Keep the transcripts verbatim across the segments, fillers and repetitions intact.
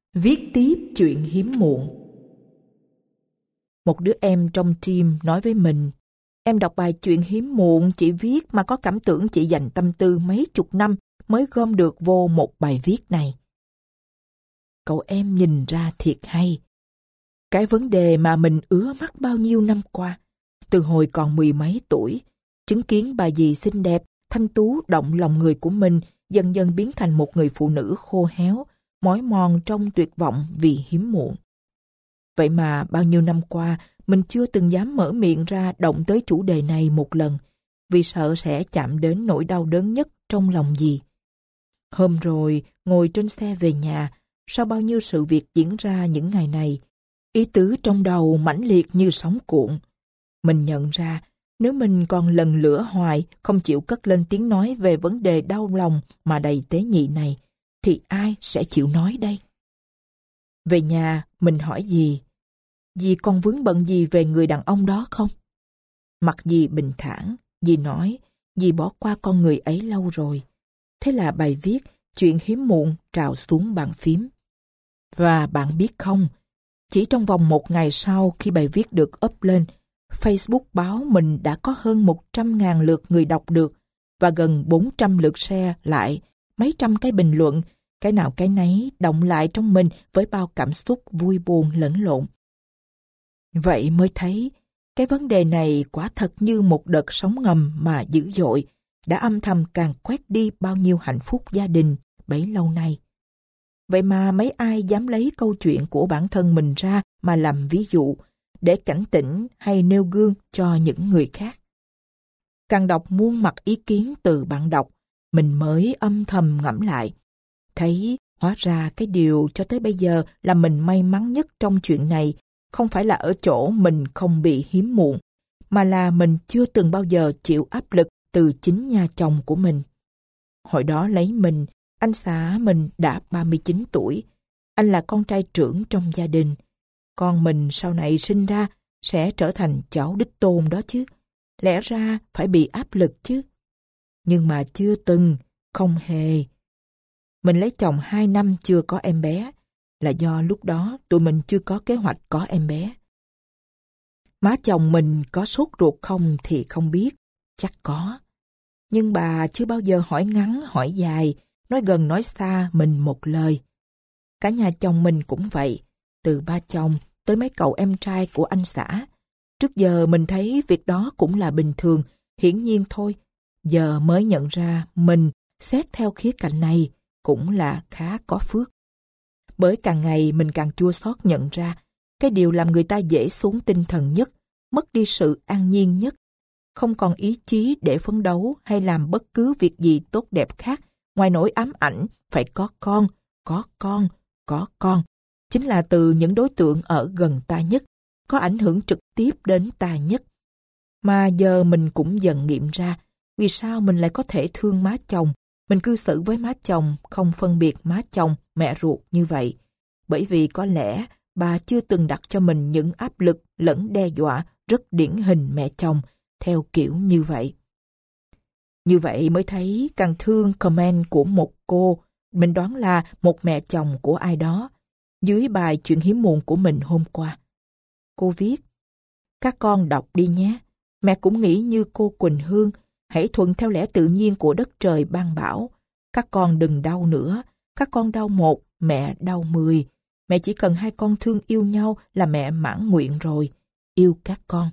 Viết tiếp chuyện hiếm muộn. Một đứa em trong team nói với mình, em đọc bài chuyện hiếm muộn chị viết mà có cảm tưởng chị dành tâm tư mấy chục năm mới gom được vô một bài viết này. Cậu em nhìn ra thiệt hay. Cái vấn đề mà mình ứa mắc bao nhiêu năm qua, từ hồi còn mười mấy tuổi, chứng kiến bà dì xinh đẹp, thanh tú động lòng người của mình dần dần biến thành một người phụ nữ khô héo, mỏi mòn trong tuyệt vọng vì hiếm muộn. Vậy mà bao nhiêu năm qua, mình chưa từng dám mở miệng ra động tới chủ đề này một lần, vì sợ sẽ chạm đến nỗi đau đớn nhất trong lòng dì. Hôm rồi, ngồi trên xe về nhà, sau bao nhiêu sự việc diễn ra những ngày này, ý tứ trong đầu mãnh liệt như sóng cuộn. Mình nhận ra, nếu mình còn lần lửa hoài, không chịu cất lên tiếng nói về vấn đề đau lòng mà đầy tế nhị này, thì ai sẽ chịu nói đây? Về nhà, mình hỏi dì, dì còn vướng bận gì về người đàn ông đó không? Mặt dì bình thản, dì nói, dì bỏ qua con người ấy lâu rồi. Thế là bài viết, chuyện hiếm muộn trào xuống bàn phím. Và bạn biết không, chỉ trong vòng một ngày sau khi bài viết được up lên, Facebook báo mình đã có hơn một trăm ngàn lượt người đọc được và gần bốn trăm lượt share lại, mấy trăm cái bình luận, cái nào cái nấy động lại trong mình với bao cảm xúc vui buồn lẫn lộn. Vậy mới thấy, cái vấn đề này quả thật như một đợt sóng ngầm mà dữ dội, đã âm thầm càn quét đi bao nhiêu hạnh phúc gia đình bấy lâu nay. Vậy mà mấy ai dám lấy câu chuyện của bản thân mình ra mà làm ví dụ, để cảnh tỉnh hay nêu gương cho những người khác. Càng đọc muôn mặt ý kiến từ bạn đọc, mình mới âm thầm ngẫm lại. Thấy hóa ra cái điều cho tới bây giờ là mình may mắn nhất trong chuyện này, không phải là ở chỗ mình không bị hiếm muộn, mà là mình chưa từng bao giờ chịu áp lực từ chính nhà chồng của mình. Hồi đó lấy mình, anh xã mình đã ba mươi chín tuổi, anh là con trai trưởng trong gia đình. Con mình sau này sinh ra sẽ trở thành cháu đích tôn đó chứ. Lẽ ra phải bị áp lực chứ. Nhưng mà chưa từng, không hề. Mình lấy chồng hai năm chưa có em bé, là do lúc đó tụi mình chưa có kế hoạch có em bé. Má chồng mình có sốt ruột không thì không biết, chắc có. Nhưng bà chưa bao giờ hỏi ngắn, hỏi dài, nói gần nói xa mình một lời. Cả nhà chồng mình cũng vậy, từ ba chồng tới mấy cậu em trai của anh xã. Trước giờ mình thấy việc đó cũng là bình thường, hiển nhiên thôi. Giờ mới nhận ra mình, xét theo khía cạnh này, cũng là khá có phước. Bởi càng ngày mình càng chua xót nhận ra, cái điều làm người ta dễ xuống tinh thần nhất, mất đi sự an nhiên nhất, không còn ý chí để phấn đấu hay làm bất cứ việc gì tốt đẹp khác, ngoài nỗi ám ảnh phải có con, có con, có con. Chính là từ những đối tượng ở gần ta nhất, có ảnh hưởng trực tiếp đến ta nhất. Mà giờ mình cũng dần nghiệm ra, vì sao mình lại có thể thương má chồng, mình cư xử với má chồng, không phân biệt má chồng, mẹ ruột như vậy. Bởi vì có lẽ bà chưa từng đặt cho mình những áp lực lẫn đe dọa rất điển hình mẹ chồng, theo kiểu như vậy. Như vậy mới thấy càng thương comment của một cô, mình đoán là một mẹ chồng của ai đó, dưới bài chuyện hiếm muộn của mình hôm qua. Cô viết, các con đọc đi nhé, mẹ cũng nghĩ như cô Quỳnh Hương, hãy thuận theo lẽ tự nhiên của đất trời ban bảo. Các con đừng đau nữa, các con đau một, mẹ đau mười. Mẹ chỉ cần hai con thương yêu nhau là mẹ mãn nguyện rồi, yêu các con.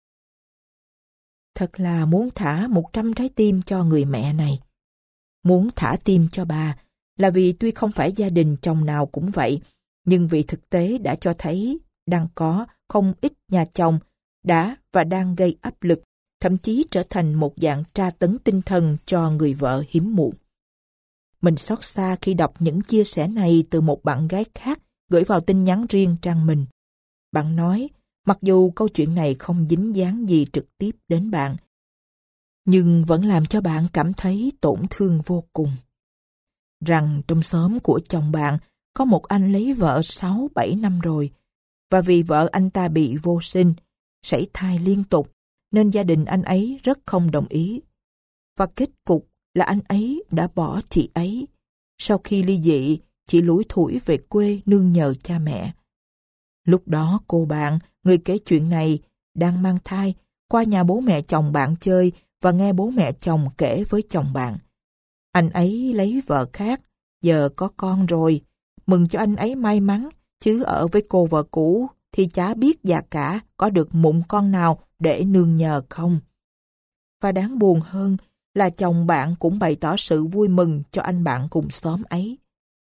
Thật là muốn thả một trăm trái tim cho người mẹ này. Muốn thả tim cho bà là vì tuy không phải gia đình chồng nào cũng vậy, nhưng vì thực tế đã cho thấy đang có không ít nhà chồng đã và đang gây áp lực, thậm chí trở thành một dạng tra tấn tinh thần cho người vợ hiếm muộn. Mình xót xa khi đọc những chia sẻ này từ một bạn gái khác gửi vào tin nhắn riêng trang mình. Bạn nói, mặc dù câu chuyện này không dính dáng gì trực tiếp đến bạn, nhưng vẫn làm cho bạn cảm thấy tổn thương vô cùng. Rằng trong xóm của chồng bạn có một anh lấy vợ sáu bảy năm rồi, và vì vợ anh ta bị vô sinh, sảy thai liên tục, nên gia đình anh ấy rất không đồng ý. Và kết cục là anh ấy đã bỏ chị ấy. Sau khi ly dị, chỉ lủi thủi về quê nương nhờ cha mẹ. Lúc đó cô bạn, người kể chuyện này, đang mang thai, qua nhà bố mẹ chồng bạn chơi và nghe bố mẹ chồng kể với chồng bạn. Anh ấy lấy vợ khác, giờ có con rồi, mừng cho anh ấy may mắn, chứ ở với cô vợ cũ thì chả biết già cả có được mụn con nào để nương nhờ không. Và đáng buồn hơn là chồng bạn cũng bày tỏ sự vui mừng cho anh bạn cùng xóm ấy.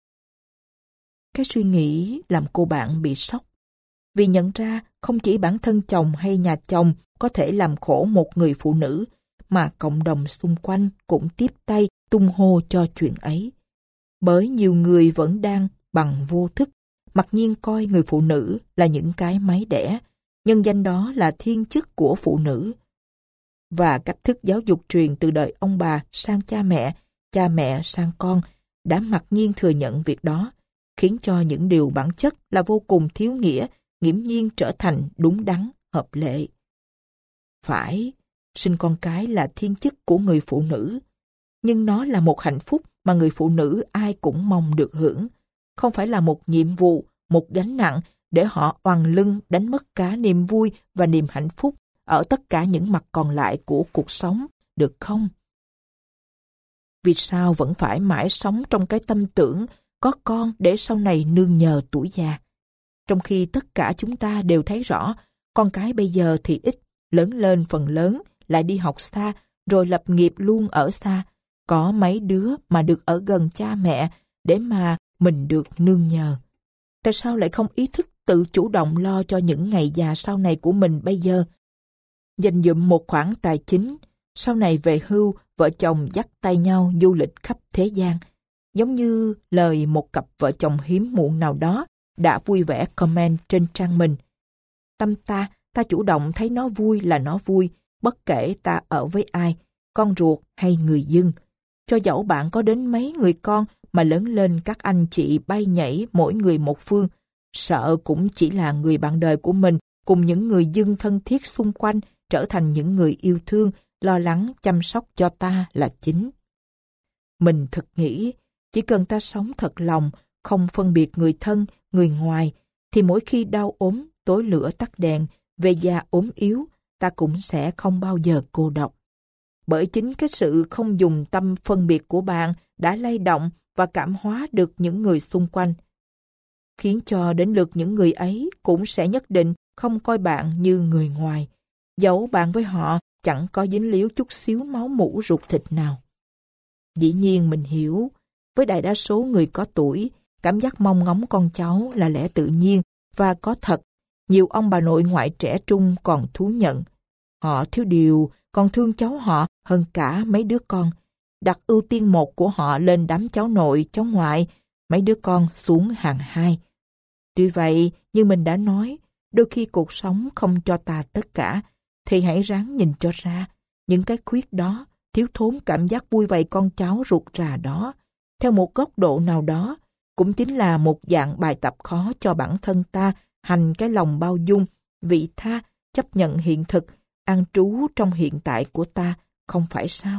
Cái suy nghĩ làm cô bạn bị sốc, vì nhận ra không chỉ bản thân chồng hay nhà chồng có thể làm khổ một người phụ nữ, mà cộng đồng xung quanh cũng tiếp tay tung hô cho chuyện ấy. Bởi nhiều người vẫn đang bằng vô thức mặc nhiên coi người phụ nữ là những cái máy đẻ, nhân danh đó là thiên chức của phụ nữ. Và cách thức giáo dục truyền từ đời ông bà sang cha mẹ, cha mẹ sang con đã mặc nhiên thừa nhận việc đó, khiến cho những điều bản chất là vô cùng thiếu nghĩa, nghiễm nhiên trở thành đúng đắn, hợp lệ. Phải, sinh con cái là thiên chức của người phụ nữ, nhưng nó là một hạnh phúc mà người phụ nữ ai cũng mong được hưởng, không phải là một nhiệm vụ, một gánh nặng để họ oằn lưng đánh mất cả niềm vui và niềm hạnh phúc ở tất cả những mặt còn lại của cuộc sống, được không? Vì sao vẫn phải mãi sống trong cái tâm tưởng có con để sau này nương nhờ tuổi già? Trong khi tất cả chúng ta đều thấy rõ, con cái bây giờ thì ít, lớn lên phần lớn, lại đi học xa, rồi lập nghiệp luôn ở xa. Có mấy đứa mà được ở gần cha mẹ để mà mình được nương nhờ. Tại sao lại không ý thức tự chủ động lo cho những ngày già sau này của mình bây giờ? Dành dụm một khoản tài chính, sau này về hưu, vợ chồng dắt tay nhau du lịch khắp thế gian. Giống như lời một cặp vợ chồng hiếm muộn nào đó đã vui vẻ comment trên trang mình. Tâm ta, ta chủ động thấy nó vui là nó vui, bất kể ta ở với ai, con ruột hay người dưng. Cho dẫu bạn có đến mấy người con mà lớn lên các anh chị bay nhảy mỗi người một phương, sợ cũng chỉ là người bạn đời của mình cùng những người dưng thân thiết xung quanh trở thành những người yêu thương, lo lắng, chăm sóc cho ta là chính. Mình thực nghĩ, chỉ cần ta sống thật lòng, không phân biệt người thân, người ngoài, thì mỗi khi đau ốm, tối lửa tắt đèn, về già ốm yếu, ta cũng sẽ không bao giờ cô độc. Bởi chính cái sự không dùng tâm phân biệt của bạn đã lay động và cảm hóa được những người xung quanh, khiến cho đến lượt những người ấy cũng sẽ nhất định không coi bạn như người ngoài, dẫu bạn với họ chẳng có dính líu chút xíu máu mủ ruột thịt nào. Dĩ nhiên mình hiểu, với đại đa số người có tuổi, cảm giác mong ngóng con cháu là lẽ tự nhiên và có thật. Nhiều ông bà nội ngoại trẻ trung còn thú nhận. Họ thiếu điều còn thương cháu họ hơn cả mấy đứa con, đặt ưu tiên một của họ lên đám cháu nội, cháu ngoại, mấy đứa con xuống hàng hai. Tuy vậy, như mình đã nói, đôi khi cuộc sống không cho ta tất cả, thì hãy ráng nhìn cho ra những cái khuyết đó, thiếu thốn cảm giác vui vầy con cháu ruột rà đó, theo một góc độ nào đó, cũng chính là một dạng bài tập khó cho bản thân ta hành cái lòng bao dung, vị tha, chấp nhận hiện thực, an trú trong hiện tại của ta, không phải sao?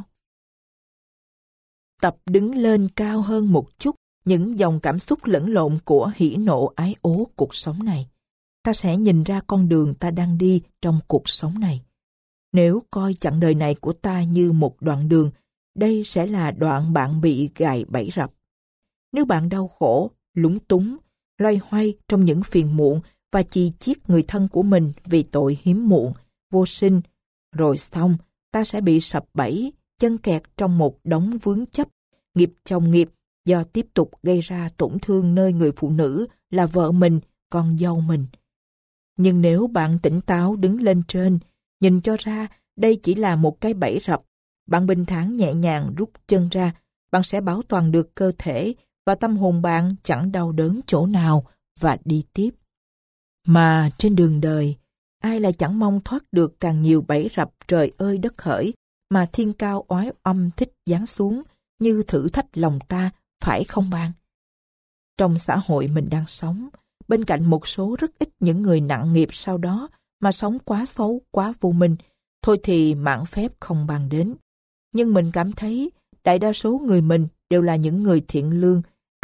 Tập đứng lên cao hơn một chút những dòng cảm xúc lẫn lộn của hỉ nộ ái ố cuộc sống này. Ta sẽ nhìn ra con đường ta đang đi trong cuộc sống này. Nếu coi chặng đời này của ta như một đoạn đường, đây sẽ là đoạn bạn bị gài bẫy rập. Nếu bạn đau khổ, lúng túng, loay hoay trong những phiền muộn và chì chiết người thân của mình vì tội hiếm muộn, vô sinh, rồi xong, ta sẽ bị sập bẫy, chân kẹt trong một đống vướng chấp, nghiệp chồng nghiệp do tiếp tục gây ra tổn thương nơi người phụ nữ là vợ mình, con dâu mình. Nhưng nếu bạn tỉnh táo đứng lên trên, nhìn cho ra đây chỉ là một cái bẫy rập, bạn bình thản nhẹ nhàng rút chân ra, bạn sẽ bảo toàn được cơ thể và tâm hồn bạn chẳng đau đớn chỗ nào và đi tiếp. Mà trên đường đời, ai lại chẳng mong thoát được càng nhiều bẫy rập trời ơi đất hỡi mà thiên cao oái âm thích giáng xuống như thử thách lòng ta, phải không bạn? Trong xã hội mình đang sống, bên cạnh một số rất ít những người nặng nghiệp sau đó mà sống quá xấu, quá vô minh, thôi thì mạn phép không bàn đến. Nhưng mình cảm thấy đại đa số người mình đều là những người thiện lương,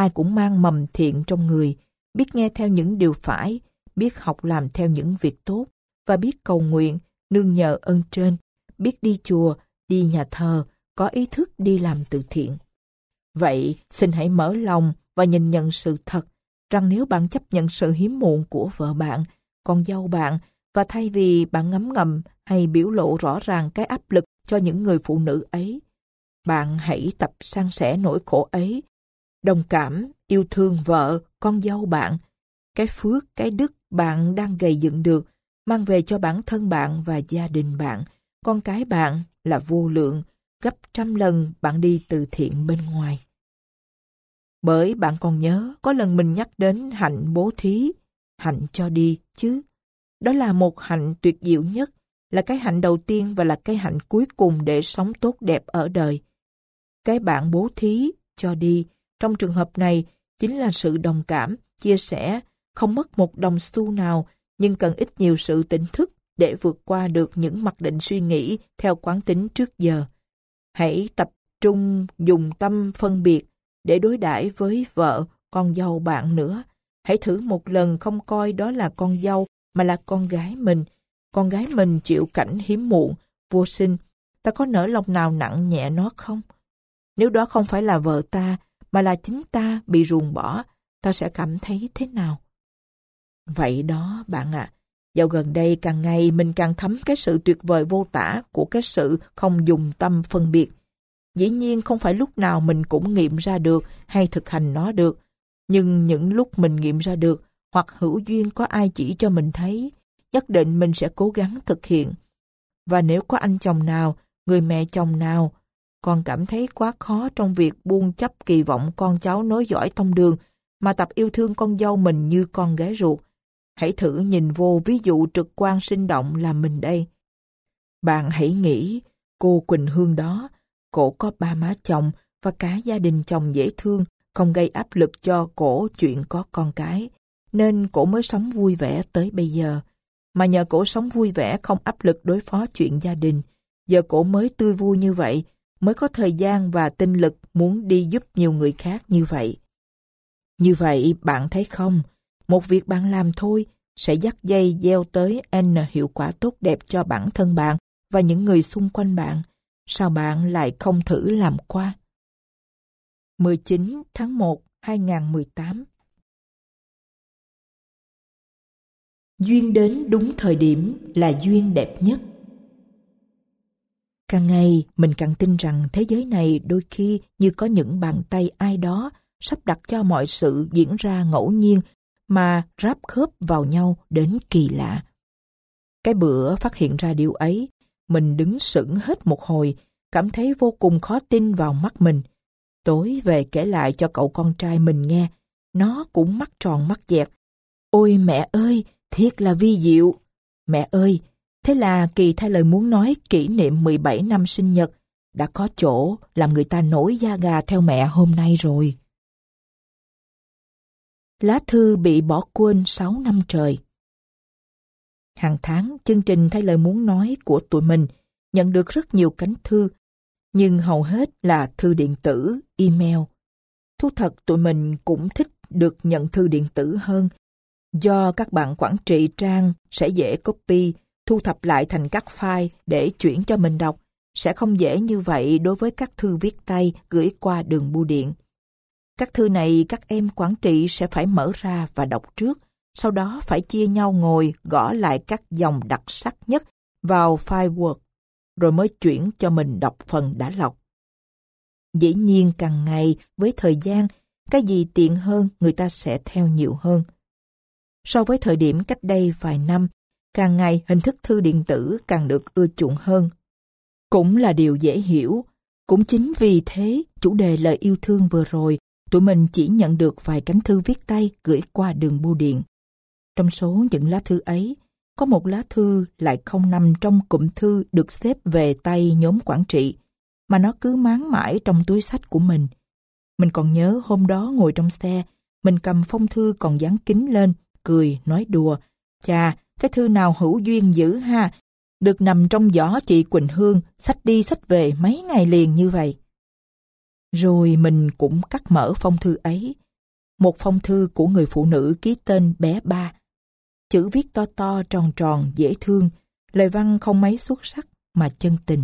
ai cũng mang mầm thiện trong người, biết nghe theo những điều phải, biết học làm theo những việc tốt, và biết cầu nguyện, nương nhờ ơn trên, biết đi chùa, đi nhà thờ, có ý thức đi làm từ thiện. Vậy, xin hãy mở lòng và nhìn nhận sự thật rằng nếu bạn chấp nhận sự hiếm muộn của vợ bạn, con dâu bạn, và thay vì bạn ngấm ngầm hay biểu lộ rõ ràng cái áp lực cho những người phụ nữ ấy, bạn hãy tập san sẻ nỗi khổ ấy, đồng cảm, yêu thương vợ, con dâu bạn. Cái phước, cái đức bạn đang gầy dựng được, mang về cho bản thân bạn và gia đình bạn, con cái bạn là vô lượng, gấp trăm lần bạn đi từ thiện bên ngoài. Bởi bạn còn nhớ, có lần mình nhắc đến hạnh bố thí, hạnh cho đi chứ. Đó là một hạnh tuyệt diệu nhất, là cái hạnh đầu tiên và là cái hạnh cuối cùng để sống tốt đẹp ở đời. Cái bạn bố thí, cho đi, trong trường hợp này chính là sự đồng cảm, chia sẻ, không mất một đồng xu nào, nhưng cần ít nhiều sự tỉnh thức để vượt qua được những mặc định suy nghĩ theo quán tính trước giờ. Hãy tập trung dùng tâm phân biệt để đối đãi với vợ, con dâu bạn nữa. Hãy thử một lần không coi đó là con dâu mà là con gái mình. Con gái mình chịu cảnh hiếm muộn, vô sinh. Ta có nỡ lòng nào nặng nhẹ nó không? Nếu đó không phải là vợ ta, mà là chính ta bị ruồng bỏ, ta sẽ cảm thấy thế nào? Vậy đó bạn ạ, à, dạo gần đây càng ngày mình càng thấm cái sự tuyệt vời vô tả của cái sự không dùng tâm phân biệt. Dĩ nhiên không phải lúc nào mình cũng nghiệm ra được hay thực hành nó được, nhưng những lúc mình nghiệm ra được hoặc hữu duyên có ai chỉ cho mình thấy, nhất định mình sẽ cố gắng thực hiện. Và nếu có anh chồng nào, người mẹ chồng nào, còn cảm thấy quá khó trong việc buông chấp kỳ vọng con cháu nối dõi tông đường, mà tập yêu thương con dâu mình như con gái ruột, hãy thử nhìn vô ví dụ trực quan sinh động là mình đây. Bạn hãy nghĩ, cô Quỳnh Hương đó, cổ có ba má chồng và cả gia đình chồng dễ thương, không gây áp lực cho cổ chuyện có con cái, nên cổ mới sống vui vẻ tới bây giờ. Mà nhờ cổ sống vui vẻ không áp lực đối phó chuyện gia đình, giờ cổ mới tươi vui như vậy, mới có thời gian và tinh lực muốn đi giúp nhiều người khác như vậy. Như vậy bạn thấy không, một việc bạn làm thôi sẽ dắt dây gieo tới N hiệu quả tốt đẹp cho bản thân bạn và những người xung quanh bạn. Sao bạn lại không thử làm qua? mười chín tháng một năm hai nghìn không trăm mười tám. Duyên đến đúng thời điểm là duyên đẹp nhất. Càng ngày mình càng tin rằng thế giới này đôi khi như có những bàn tay ai đó sắp đặt cho mọi sự diễn ra ngẫu nhiên mà ráp khớp vào nhau đến kỳ lạ. Cái bữa phát hiện ra điều ấy, mình đứng sững hết một hồi, cảm thấy vô cùng khó tin vào mắt mình. Tối về kể lại cho cậu con trai mình nghe, nó cũng mắt tròn mắt dẹt. Ôi mẹ ơi, thiệt là vi diệu. Mẹ ơi, thế là Kỳ thay lời muốn nói kỷ niệm mười bảy năm sinh nhật, đã có chỗ làm người ta nổi da gà theo mẹ hôm nay rồi. Lá thư bị bỏ quên sáu năm trời. Hàng tháng, chương trình thay lời muốn nói của tụi mình nhận được rất nhiều cánh thư, nhưng hầu hết là thư điện tử, email. Thú thật tụi mình cũng thích được nhận thư điện tử hơn, do các bạn quản trị trang sẽ dễ copy, thu thập lại thành các file để chuyển cho mình đọc, sẽ không dễ như vậy đối với các thư viết tay gửi qua đường bưu điện. Các thư này các em quản trị sẽ phải mở ra và đọc trước, sau đó phải chia nhau ngồi gõ lại các dòng đặc sắc nhất vào file Word, rồi mới chuyển cho mình đọc phần đã lọc. Dĩ nhiên càng ngày với thời gian, cái gì tiện hơn người ta sẽ theo nhiều hơn. So với thời điểm cách đây vài năm, càng ngày hình thức thư điện tử càng được ưa chuộng hơn. Cũng là điều dễ hiểu. Cũng chính vì thế, chủ đề lời yêu thương vừa rồi, tụi mình chỉ nhận được vài cánh thư viết tay gửi qua đường bưu điện. Trong số những lá thư ấy, có một lá thư lại không nằm trong cụm thư được xếp về tay nhóm quản trị, mà nó cứ máng mãi trong túi xách của mình. Mình còn nhớ hôm đó ngồi trong xe, mình cầm phong thư còn dán kính lên, cười, nói đùa. Chà, cái thư nào hữu duyên dữ ha, được nằm trong giỏ chị Quỳnh Hương, xách đi xách về mấy ngày liền như vậy. Rồi mình cũng cắt mở phong thư ấy, Một phong thư của người phụ nữ ký tên bé Ba. Chữ viết to to tròn tròn dễ thương, lời văn không mấy xuất sắc mà chân tình.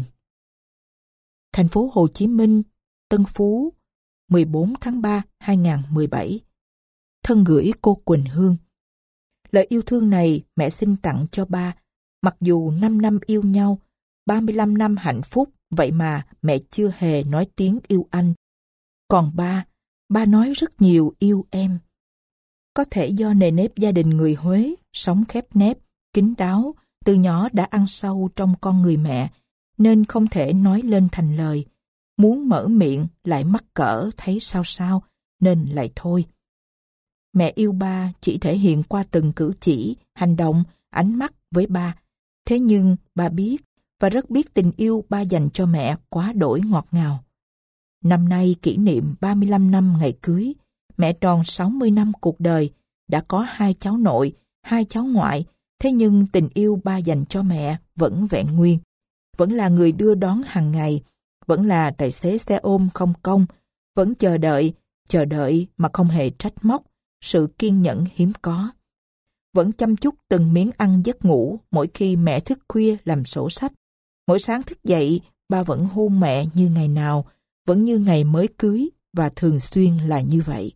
Thành phố Hồ Chí Minh, Tân Phú, mười bốn tháng ba năm hai nghìn không trăm mười bảy. Thân gửi cô Quỳnh Hương. Lời yêu thương này mẹ xin tặng cho ba. Mặc dù năm năm yêu nhau, ba mươi lăm năm hạnh phúc, vậy mà mẹ chưa hề nói tiếng yêu anh. Còn ba, ba nói rất nhiều yêu em. Có thể do nề nếp gia đình người Huế, sống khép nép, kín đáo, từ nhỏ đã ăn sâu trong con người mẹ, nên không thể nói lên thành lời. Muốn mở miệng lại mắc cỡ thấy sao sao, nên lại thôi. Mẹ yêu ba chỉ thể hiện qua từng cử chỉ, hành động, ánh mắt với ba. Thế nhưng ba biết, và rất biết tình yêu ba dành cho mẹ quá đỗi ngọt ngào. Năm nay kỷ niệm ba mươi lăm năm ngày cưới, mẹ tròn sáu mươi năm cuộc đời, đã có hai cháu nội, hai cháu ngoại, thế nhưng tình yêu ba dành cho mẹ vẫn vẹn nguyên. Vẫn là người đưa đón hàng ngày, vẫn là tài xế xe ôm không công, vẫn chờ đợi, chờ đợi mà không hề trách móc, sự kiên nhẫn hiếm có. Vẫn chăm chút từng miếng ăn giấc ngủ mỗi khi mẹ thức khuya làm sổ sách. Mỗi sáng thức dậy, ba vẫn hôn mẹ như ngày nào, vẫn như ngày mới cưới và thường xuyên là như vậy.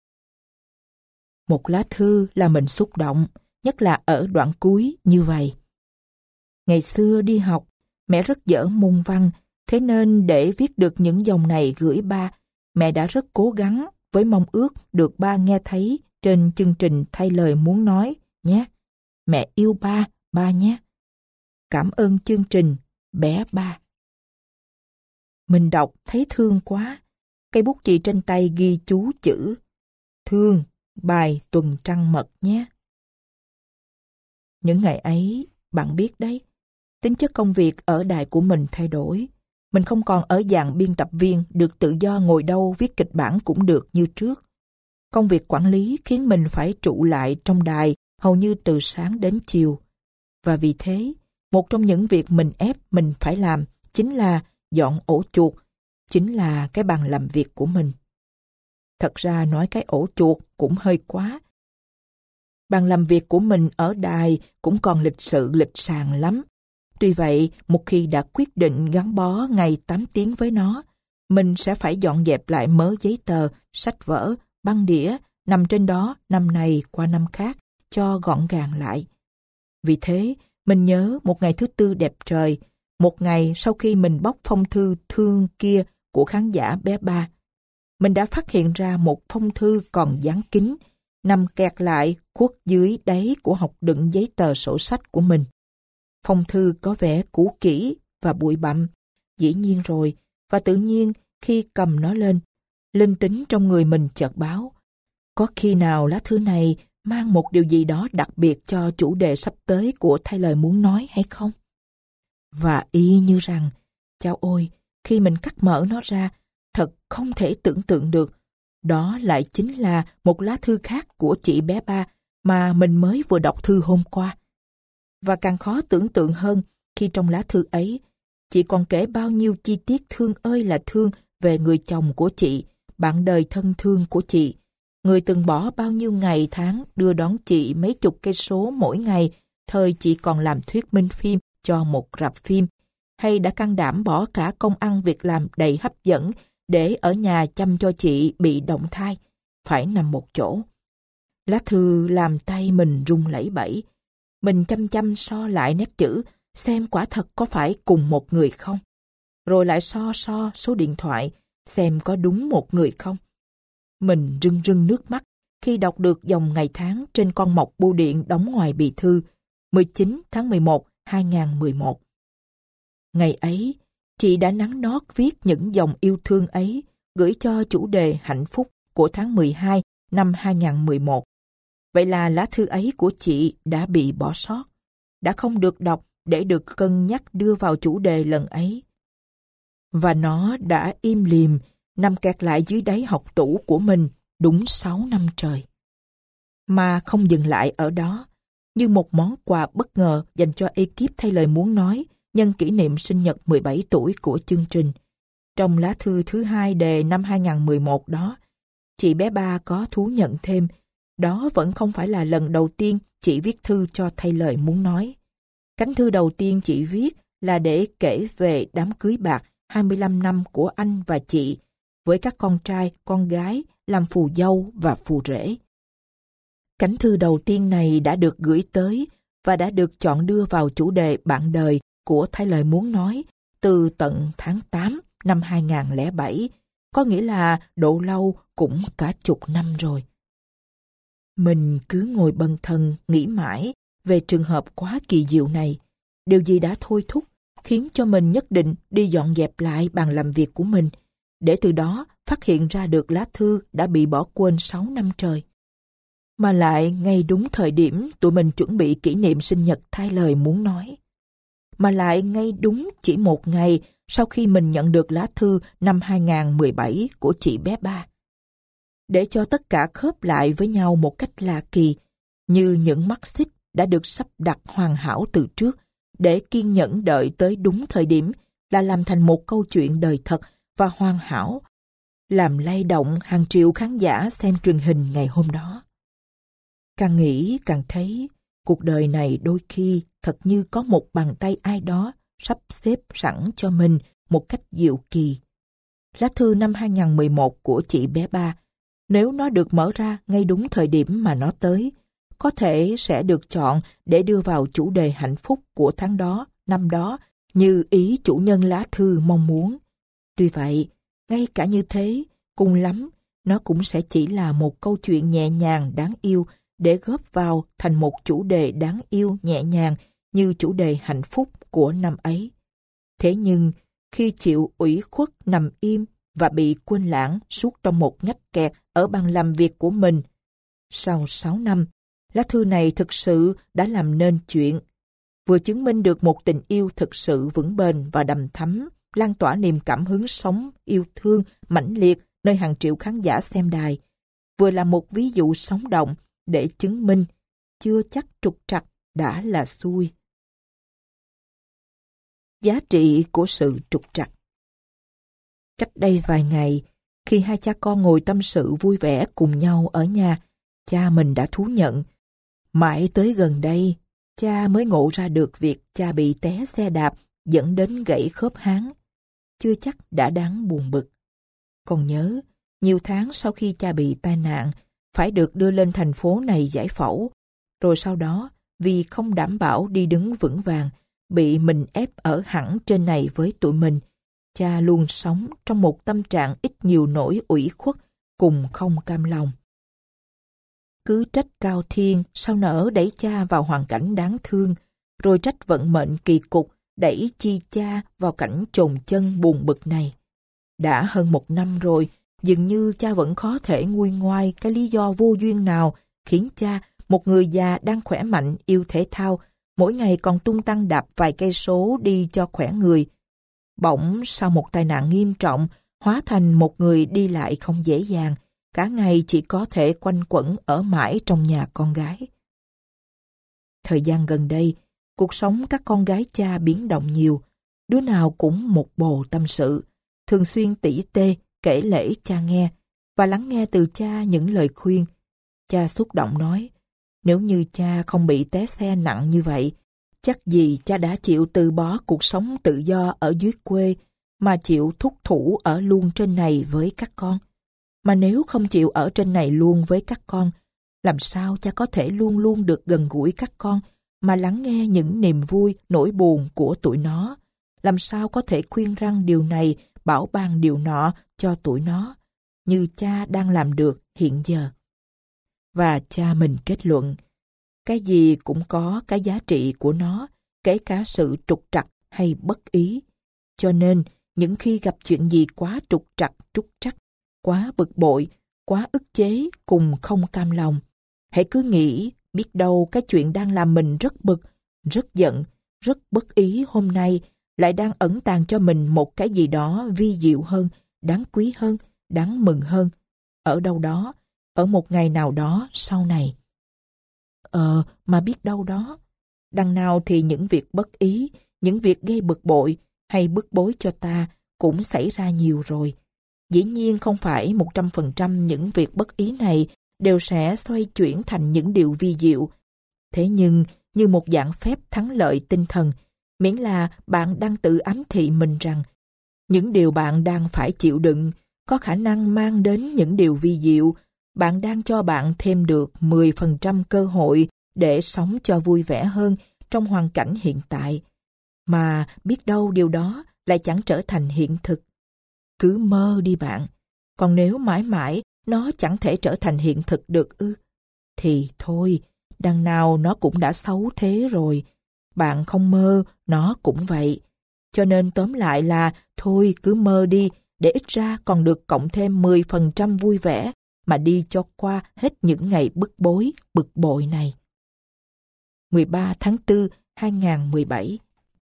Một lá thư là mình xúc động, nhất là ở đoạn cuối như vậy. Ngày xưa đi học, mẹ rất dở môn văn, thế nên để viết được những dòng này gửi ba, mẹ đã rất cố gắng với mong ước được ba nghe thấy trên chương trình thay lời muốn nói nhé. Mẹ yêu ba, ba nhé. Cảm ơn chương trình, bé Ba. Mình đọc thấy thương quá. Cây bút chì trên tay ghi chú chữ thương, bài tuần trăng mật nhé. Những ngày ấy, bạn biết đấy, tính chất công việc ở đài của mình thay đổi. Mình không còn ở dạng biên tập viên được tự do ngồi đâu viết kịch bản cũng được như trước. Công việc quản lý khiến mình phải trụ lại trong đài hầu như từ sáng đến chiều. Và vì thế, một trong những việc mình ép mình phải làm chính là dọn ổ chuột, chính là cái bàn làm việc của mình. Thật ra nói cái ổ chuột cũng hơi quá. Bàn làm việc của mình ở đài cũng còn lịch sự lịch sàng lắm. Tuy vậy, một khi đã quyết định gắn bó ngày tám tiếng với nó, mình sẽ phải dọn dẹp lại mớ giấy tờ, sách vở, băng đĩa, nằm trên đó năm này qua năm khác, cho gọn gàng lại. Vì thế, mình nhớ một ngày thứ Tư đẹp trời, một ngày sau khi mình bóc phong thư thương kia của khán giả bé Ba. Mình đã phát hiện ra một phong thư còn dán kín, nằm kẹt lại khuất dưới đáy của hộc đựng giấy tờ sổ sách của mình. Phong thư có vẻ cũ kỹ và bụi bặm, dĩ nhiên rồi, và tự nhiên khi cầm nó lên, linh tính trong người mình chợt báo. Có khi nào lá thư này mang một điều gì đó đặc biệt cho chủ đề sắp tới của thay lời muốn nói hay không? Và y như rằng, chao ôi, khi mình cắt mở nó ra, thật không thể tưởng tượng được. Đó lại chính là một lá thư khác của chị bé Ba mà mình mới vừa đọc thư hôm qua. Và càng khó tưởng tượng hơn khi trong lá thư ấy, chị còn kể bao nhiêu chi tiết thương ơi là thương về người chồng của chị, bạn đời thân thương của chị, người từng bỏ bao nhiêu ngày tháng đưa đón chị mấy chục cây số mỗi ngày, thời chị còn làm thuyết minh phim cho một rạp phim, hay đã can đảm bỏ cả công ăn việc làm đầy hấp dẫn để ở nhà chăm cho chị bị động thai, phải nằm một chỗ. Lá thư làm tay mình run lẩy bẩy. Mình chăm chăm so lại nét chữ, xem quả thật có phải cùng một người không. Rồi lại so so số điện thoại, xem có đúng một người không. Mình rưng rưng nước mắt khi đọc được dòng ngày tháng trên con mộc bưu điện đóng ngoài bì thư mười chín tháng mười một năm hai nghìn không trăm mười một. Ngày ấy, chị đã nắn nót viết những dòng yêu thương ấy gửi cho chủ đề hạnh phúc của tháng mười hai năm hai nghìn không trăm mười một. Vậy là lá thư ấy của chị đã bị bỏ sót, đã không được đọc để được cân nhắc đưa vào chủ đề lần ấy. Và nó đã im lìm, nằm kẹt lại dưới đáy học tủ của mình đúng sáu năm trời. Mà không dừng lại ở đó, như một món quà bất ngờ dành cho ekip thay lời muốn nói nhân kỷ niệm sinh nhật mười bảy tuổi của chương trình. Trong lá thư thứ hai đề năm hai nghìn không trăm mười một đó, Chị bé Ba có thú nhận thêm, đó vẫn không phải là lần đầu tiên chị viết thư cho thay lời muốn nói. Cánh thư đầu tiên chị viết là để kể về đám cưới bạc hai mươi lăm năm của anh và chị, với các con trai, con gái làm phù dâu và phù rể. Cánh thư đầu tiên này đã được gửi tới và đã được chọn đưa vào chủ đề bạn đời của thay lời muốn nói từ tận tháng tám năm hai nghìn không trăm lẻ bảy, có nghĩa là độ lâu cũng cả chục năm rồi. Mình cứ ngồi bần thần nghĩ mãi về trường hợp quá kỳ diệu này. Điều gì đã thôi thúc khiến cho mình nhất định đi dọn dẹp lại bàn làm việc của mình, để từ đó phát hiện ra được lá thư đã bị bỏ quên sáu năm trời. Mà lại ngay đúng thời điểm tụi mình chuẩn bị kỷ niệm sinh nhật thay lời muốn nói. Mà lại ngay đúng chỉ một ngày sau khi mình nhận được lá thư năm hai nghìn không trăm mười bảy của chị bé Ba. Để cho tất cả khớp lại với nhau một cách lạ kỳ, như những mắt xích đã được sắp đặt hoàn hảo từ trước, để kiên nhẫn đợi tới đúng thời điểm là làm thành một câu chuyện đời thật và hoàn hảo, làm lay động hàng triệu khán giả xem truyền hình ngày hôm đó. Càng nghĩ càng thấy cuộc đời này đôi khi thật như có một bàn tay ai đó sắp xếp sẵn cho mình một cách diệu kỳ. Lá thư năm hai nghìn không trăm mười một của chị bé Ba, nếu nó được mở ra ngay đúng thời điểm mà nó tới, có thể sẽ được chọn để đưa vào chủ đề hạnh phúc của tháng đó, năm đó, như ý chủ nhân lá thư mong muốn. Tuy vậy, ngay cả như thế, cùng lắm, nó cũng sẽ chỉ là một câu chuyện nhẹ nhàng đáng yêu để góp vào thành một chủ đề đáng yêu nhẹ nhàng như chủ đề hạnh phúc của năm ấy. Thế nhưng, khi chịu ủy khuất nằm im và bị quên lãng suốt trong một ngách kẹt ở bàn làm việc của mình, sau sáu năm, lá thư này thực sự đã làm nên chuyện, vừa chứng minh được một tình yêu thực sự vững bền và đầm thắm, lan tỏa niềm cảm hứng sống, yêu thương, mãnh liệt nơi hàng triệu khán giả xem đài, vừa là một ví dụ sống động để chứng minh chưa chắc trục trặc đã là xui. Giá trị của sự trục trặc. Cách đây vài ngày, khi hai cha con ngồi tâm sự vui vẻ cùng nhau ở nhà, cha mình đã thú nhận. Mãi tới gần đây, cha mới ngộ ra được việc cha bị té xe đạp dẫn đến gãy khớp háng. Chưa chắc đã đáng buồn bực. Còn nhớ, nhiều tháng sau khi cha bị tai nạn, phải được đưa lên thành phố này giải phẫu, rồi sau đó, vì không đảm bảo đi đứng vững vàng, bị mình ép ở hẳn trên này với tụi mình, cha luôn sống trong một tâm trạng ít nhiều nỗi ủy khuất cùng không cam lòng. Cứ trách cao thiên sao nỡ đẩy cha vào hoàn cảnh đáng thương, rồi trách vận mệnh kỳ cục đẩy chi cha vào cảnh chồn chân buồn bực này. Đã hơn một năm rồi, dường như cha vẫn khó thể nguôi ngoai cái lý do vô duyên nào khiến cha, một người già đang khỏe mạnh yêu thể thao, mỗi ngày còn tung tăng đạp vài cây số đi cho khỏe người, bỗng sau một tai nạn nghiêm trọng hóa thành một người đi lại không dễ dàng, cả ngày chỉ có thể quanh quẩn ở mãi trong nhà con gái. Thời gian gần đây, cuộc sống các con gái cha biến động nhiều, đứa nào cũng một bồ tâm sự, thường xuyên tỉ tê kể lể cha nghe và lắng nghe từ cha những lời khuyên. Cha xúc động nói, nếu như cha không bị té xe nặng như vậy, chắc gì cha đã chịu từ bỏ cuộc sống tự do ở dưới quê mà chịu thúc thủ ở luôn trên này với các con. Mà nếu không chịu ở trên này luôn với các con, làm sao cha có thể luôn luôn được gần gũi các con mà lắng nghe những niềm vui, nỗi buồn của tụi nó? Làm sao có thể khuyên răn điều này, bảo ban điều nọ cho tụi nó, như cha đang làm được hiện giờ? Và cha mình kết luận, cái gì cũng có cái giá trị của nó, kể cả sự trục trặc hay bất ý. Cho nên, những khi gặp chuyện gì quá trục trặc, trúc trắc, quá bực bội, quá ức chế cùng không cam lòng, hãy cứ nghĩ biết đâu cái chuyện đang làm mình rất bực, rất giận, rất bất ý hôm nay lại đang ẩn tàng cho mình một cái gì đó vi diệu hơn, đáng quý hơn, đáng mừng hơn, ở đâu đó, ở một ngày nào đó sau này. Ờ, mà biết đâu đó, đằng nào thì những việc bất ý, những việc gây bực bội hay bức bối cho ta cũng xảy ra nhiều rồi. Dĩ nhiên không phải một trăm phần trăm những việc bất ý này đều sẽ xoay chuyển thành những điều vi diệu. Thế nhưng, như một dạng phép thắng lợi tinh thần, miễn là bạn đang tự ám thị mình rằng những điều bạn đang phải chịu đựng có khả năng mang đến những điều vi diệu, bạn đang cho bạn thêm được mười phần trăm cơ hội để sống cho vui vẻ hơn trong hoàn cảnh hiện tại, mà biết đâu điều đó lại chẳng trở thành hiện thực. Cứ mơ đi bạn, còn nếu mãi mãi nó chẳng thể trở thành hiện thực được ư, thì thôi, đằng nào nó cũng đã xấu thế rồi. Bạn không mơ, nó cũng vậy. Cho nên tóm lại là thôi cứ mơ đi, để ít ra còn được cộng thêm mười phần trăm vui vẻ mà đi cho qua hết những ngày bức bối, bực bội này. mười ba tháng tư năm hai nghìn không trăm mười bảy.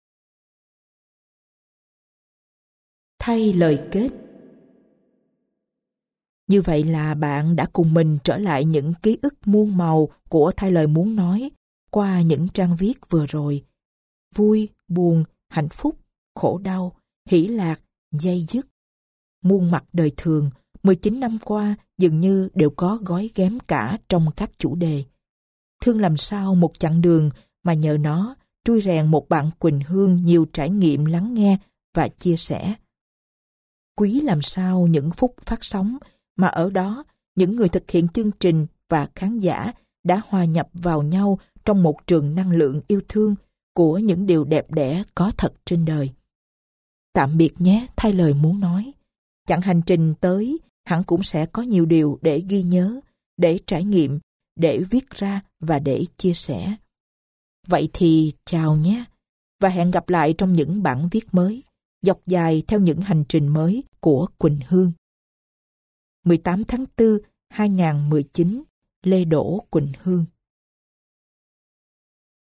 Thay lời kết. Như vậy là bạn đã cùng mình trở lại những ký ức muôn màu của Thay lời muốn nói qua những trang viết vừa rồi. Vui, buồn, hạnh phúc, khổ đau, hỷ lạc, day dứt. Muôn mặt đời thường, mười chín năm qua dường như đều có gói ghém cả trong các chủ đề. Thương làm sao một chặng đường mà nhờ nó trui rèn một bạn Quỳnh Hương nhiều trải nghiệm lắng nghe và chia sẻ. Quý làm sao những phút phát sóng mà ở đó những người thực hiện chương trình và khán giả đã hòa nhập vào nhau trong một trường năng lượng yêu thương của những điều đẹp đẽ có thật trên đời. Tạm biệt nhé, Thay lời muốn nói. Chặng hành trình tới hẳn cũng sẽ có nhiều điều để ghi nhớ, để trải nghiệm, để viết ra và để chia sẻ. Vậy thì chào nhé, và hẹn gặp lại trong những bản viết mới, dọc dài theo những hành trình mới của Quỳnh Hương. mười tám tháng tư năm hai nghìn không trăm mười chín, Lê Đỗ Quỳnh Hương.